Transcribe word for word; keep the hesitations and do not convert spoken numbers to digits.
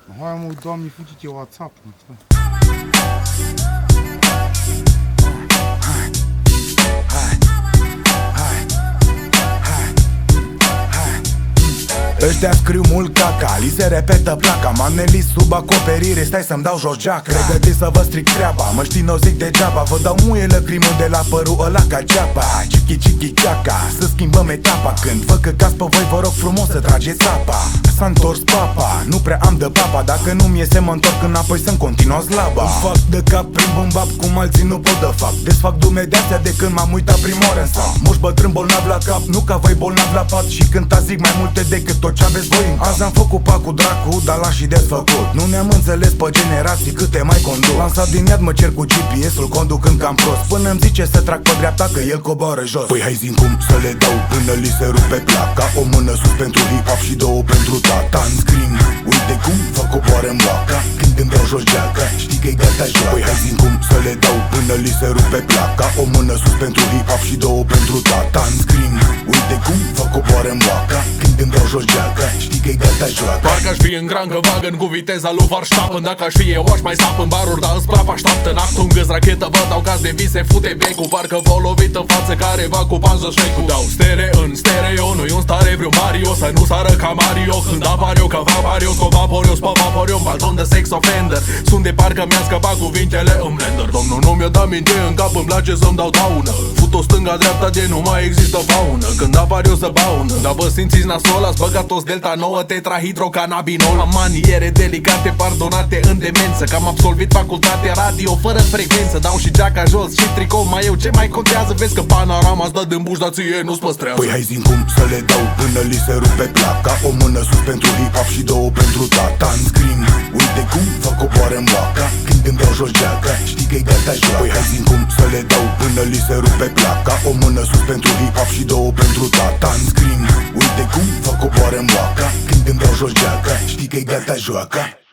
Hai mă, Doamne, fugi-te WhatsApp, mă. Ăștia scriu mult caca, li se repetă placa. M-am nelis sub acoperire, stai să-mi dau jos geaca. Pregătiți să vă stric treaba, mă știi, n-o zic degeaba. Vă dau muie lăcrimă de la părul ăla ca geaba. Chichi chichi caca, să schimbăm etapa. Când vă căcați pe voi, vă rog frumos să trageți apa. S-a întors papa, nu prea am de papa. Dacă nu-mi iese, mă întorc înapoi să-mi continua slaba. Îmi fac de cap prin bâmbap, cum alții nu pot de fapt. Desfac dume de-astea de când m-am uitat prima oară în sat. Moși bătrân bolnav la cap, nu ca voi bolnav la pat. Și cânta zic mai multe decât tot ce aveți voi în cap. Azi am făcut pac cu dracu, dar l-aș și desfăcut. Nu ne-am înțeles pe generații câte mai conduc. Lansat din iad, mă cer cu G P S-ul conducând cam prost. Până îmi zice să trag pe dreapta, că el coboară jos. Păi hai zi cum să le dau până li se rupe placa. O mână sus pentru hip-hop și două pentru tata. În screen, uite cum vă coboară în boaca. Când îmi dau jos geaca, știi că-i gata joaca. Păi hai zi cum să le dau până li se rupe placa. O mână sus pentru hip-hop și două pentru tata. În screen, uite cum vă coboară în boaca. Când îmi dau jos geaca, știi că-i gata joaca. Parcă aș fi în grangă wagon cu viteza lui Verstappen. Dacă aș fi eu aș mai sta în baruri, dar în sprap așteaptă. N-actum gâs rachetă, vă dau caz de vise, fute becul. Parcă v-au lovit în față careva cu panză șmecul. Dau stere în stereo, nu-i un stare vreun Mario. Să nu sară ca Mario, când apar eu ca vaparios. Cu vaporios pe vaporion, balton de sex offender. Sunt de parcă mi-a scăpat cuvintele în blender. Domnul nu mi-a dat minte în cap, îmi place să-mi dau daună. Fut-o stânga-dreapta de nu mai există faună. Când apar eu să baună, dar vă simțiți nasol, ați băgat toți delta nouă, tetrahidrocannabinol. Am maniere delicate, pardonate în demență. Că am absolvit facultate radio fără frecvență. Dau și geaca jos și tricou mai eu, ce mai contează? Vezi că panorama-ți dă din buș, dar ție nu-ți păstrează. Păi hai zi cum să le dau până li se rupe placa. O mână sus pentru hip-hop și două pentru tata. În screen, uite cum vă coboară în boaca. Când îmi dau jos geaca, știi că-i gata joaca. Păi hai zi cum să le dau până li se rupe placa. O mână sus pentru hip-hop și două pentru tata. În screen, uite cum vă coboară în boaca. Când îmi dau jos geaca, știi că-i gata joaca.